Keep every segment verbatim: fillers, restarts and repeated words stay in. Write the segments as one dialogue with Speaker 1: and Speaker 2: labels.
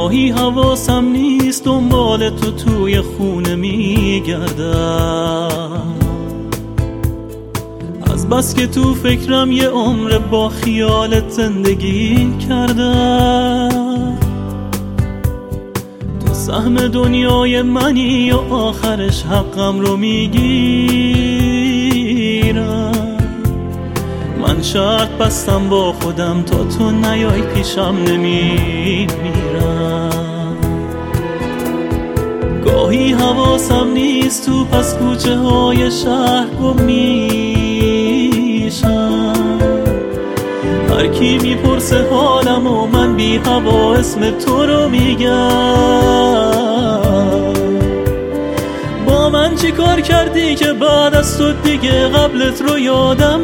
Speaker 1: گاهی حواسم نیست دنبال تو توی خونه میگردم، از بس که تو فکرم یه عمر با خیالت زندگی کردم. تو سهم دنیای منی و آخرش حقم رو میگیرم. من شرط بستم با خودم تا تو نیای پیشم نمیمیرم. گاهی حواسم نیست تو پس کوچه های شهر گم میشم. هر کی میپرسه حالم و من بی هوا اسم تو رو میگم. با من چی کار کردی که بعد از تو دیگه قبلت رو یادم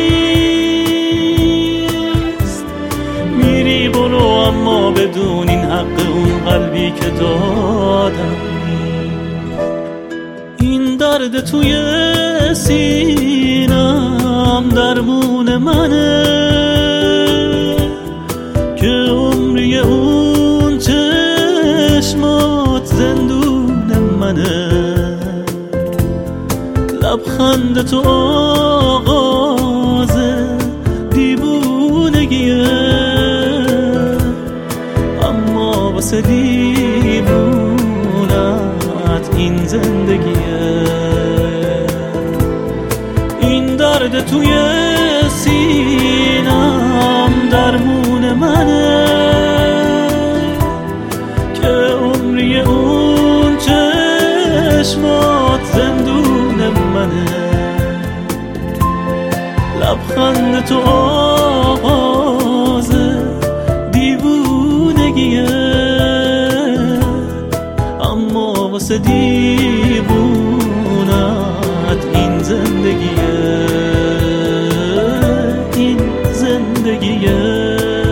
Speaker 1: نیست؟ میری برو اما بدون این حق اون قلبی که دادم. این درد توی سینم درمون منه که عمری اون چشمات زندون منه. لبخند تو آغاز دیوونگیه، اما واسه دیوونت این زندگیه. این درد توی سینم درمون منه که عمری اون چشمات زندون منه. لبخند تو آغاز دیوونگیه، اما واسه دیوونت این زندگیه. این زندگیه.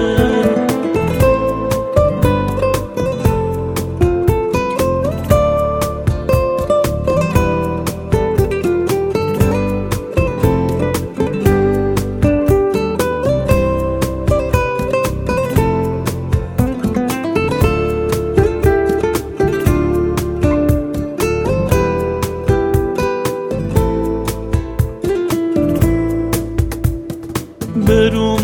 Speaker 1: بروم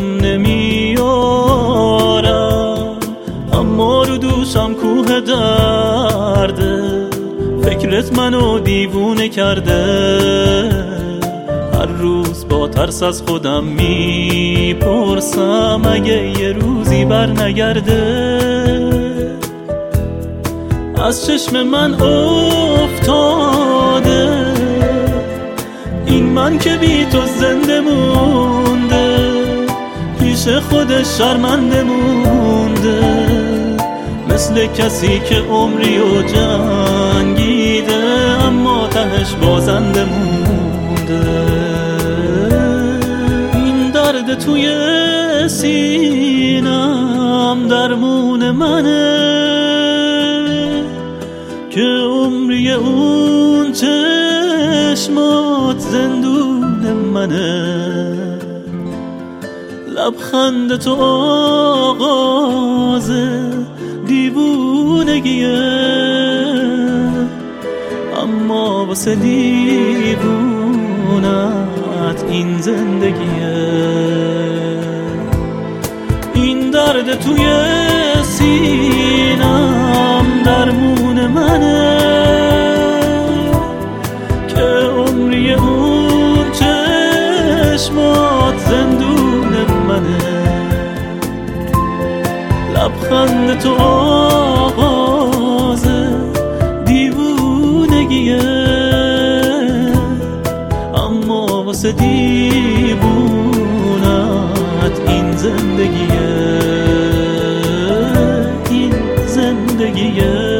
Speaker 1: نمیارم اما رو دوشم کوه درده. فکرت منو دیوونه کرده، هر روز با ترس از خودم میپرسم اگه یه روزی بر نگرده. از چشم من افتاده این من که بی تو زنده مونده، پیش خودش شرمنده مونده، مثل کسی که عمری و جنگیده اما تهش بازنده مونده. این درد توی سینم درمون منه که عمری اون چشمات زندون منه. لبخند تو آغاز دیوونگیه، اما واسه دیوونت این زندگیه. این درد توی سینم درمون منه که عمری اون چشمات زندون منه. لبخند تو آغاز دیوونگیه، اما واسه دیوونت این زندگیه. این زندگیه.